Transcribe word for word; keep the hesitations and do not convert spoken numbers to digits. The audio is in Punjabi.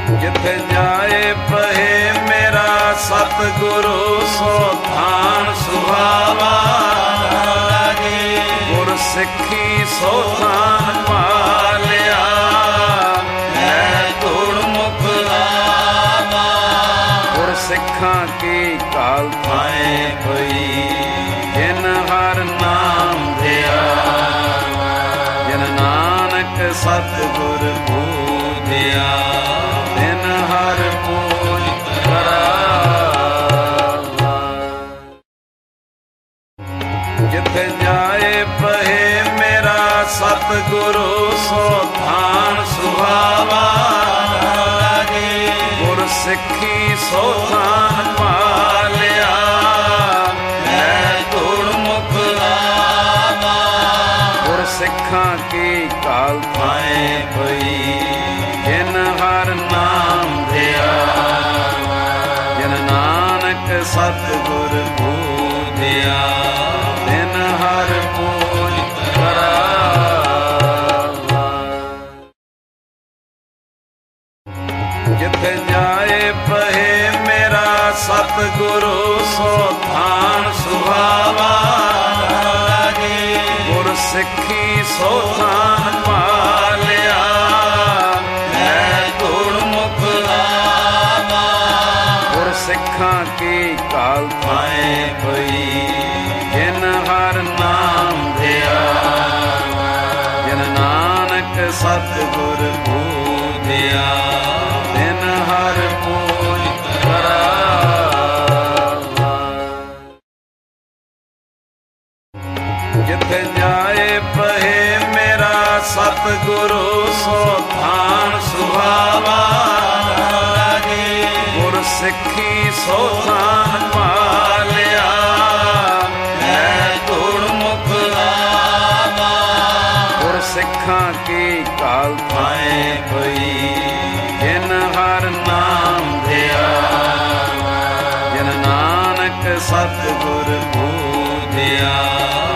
ਜਿੱਥੇ ਜਾਏ ਪਏ ਮੇਰਾ ਸਤਿਗੁਰੂ ਸੋ ਥਾਨ ਸੁਹਾਵਾ ਲਾਗੇ। ਗੁਰ ਸਿੱਖੀ ਸੋ ਥਾਨ ਪਾਲਿਆ ਹੈ ਗੁਰਮੁਖ ਆਵਾ। ਗੁਰ ਸਿੱਖਾਂ ਕੀ ਕਾਲ ਥਾਏ ਪਈ ਜਿਨ ਹਰ ਨਾਮ ਧਿਆ। ਜਿਨ ਨਾਨਕ ਸਤਿਗੁਰ ਬੂਝਿਆ ਤਿਨ ਹਰ ਪੂਜ ਕਰਾਵਾ। ਜਿੱਥੇ ਜਾਏ ਪਏ ਮੇਰਾ ਸਤਿਗੁਰੂ ਸੋ ਥਾਨ ਸੁਹਾਵਾ ਲਾਗੇ। ਗੁਰ ਸਿੱਖੀ ਸੋ ਥਾਨ ਪਾਲਿਆ ਹੈ ਗੁਰਮੁਖ ਆਵਾ। ਗੁਰ ਸਿੱਖਾਂ ਕੀ ਕਾਲ ਥਾਏ ਪਈ ਜਿਨ ਹਰ ਨਾਮ ਧਿਆ। ਜਿਨ ਨਾਨਕ ਸਤਿਗੁਰ ਬੂਝਿਆ ਤਿਨ ਹਰ ਪੂਜ ਕਰਾਵਾ। ਜਿੱਥੇ ਜਾਏ ਪਏ ਮੇਰਾ ਸਤਿਗੁਰੂ ਸੋ ਥਾਨ ਸੁਹਾਵਾ ਲਾਗੇ। ਗੁਰ ਸਿੱਖੀ ਸੋ ਥਾਨ ਪਾਲਿਆ ਹੈ ਗੁਰਮੁਖ ਆਵਾ। ਗੁਰ ਸਿੱਖਾਂ ਕੀ ਕਾਲ ਥਾਏ ਪਈ ਜਿਨ ਹਰ ਨਾਮ ਧਿਆ। ਜਿਨ ਨਾਨਕ ਸਤਿਗੁਰ ਬੂਝਿਆ ਤਿਨ ਹਰ ਪੂਜ ਕਰਾਵਾ। ਜਿੱਥੇ ਜਾਏ ਪਏ ਮੇਰਾ ਸਤਿਗੁਰੂ ਸੋ ਥਾਨ ਸੁਹਾਵਾ ਲਾਗੇ। ਗੁਰ ਸਿੱਖੀ ਸੋ ਥਾਨ ਪਾਲਿਆ ਹੈ ਗੁਰਮੁਖ ਆਵਾ। ਗੁਰ ਸਿੱਖਾਂ ਕੀ ਕਾਲ ਥਾਏ ਪਈ ਜਿਨ ਹਰ ਨਾਮ ਧਿਆ। ਜਿਨ ਨਾਨਕ ਸਤਿਗੁਰ ਬੂਝਿਆ ਤਿਨ ਹਰ ਪੂਜ ਕਰਾਵਾ। ਜਿੱਥੇ ਜਾਏ ਪਏ ਮੇਰਾ ਸਤਿਗੁਰੂ ਸੋ ਥਾਨ ਸੁਹਾਵਾ ਲਾਗੇ। ਗੁਰ ਸਿੱਖੀ ਸੋ ਥਾਨ ਪਾਲਿਆ ਹੈ ਗੁਰਮੁਖ ਆਵਾ। ਗੁਰ ਸਿੱਖਾਂ ਕੀ ਕਾਲ ਥਾਏ ਪਈ ਜਿਨ ਹਰ ਨਾਮ ਧਿਆ। ਜਿਨ ਨਾਨਕ ਸਤਿਗੁਰ ਬੂਝਿਆ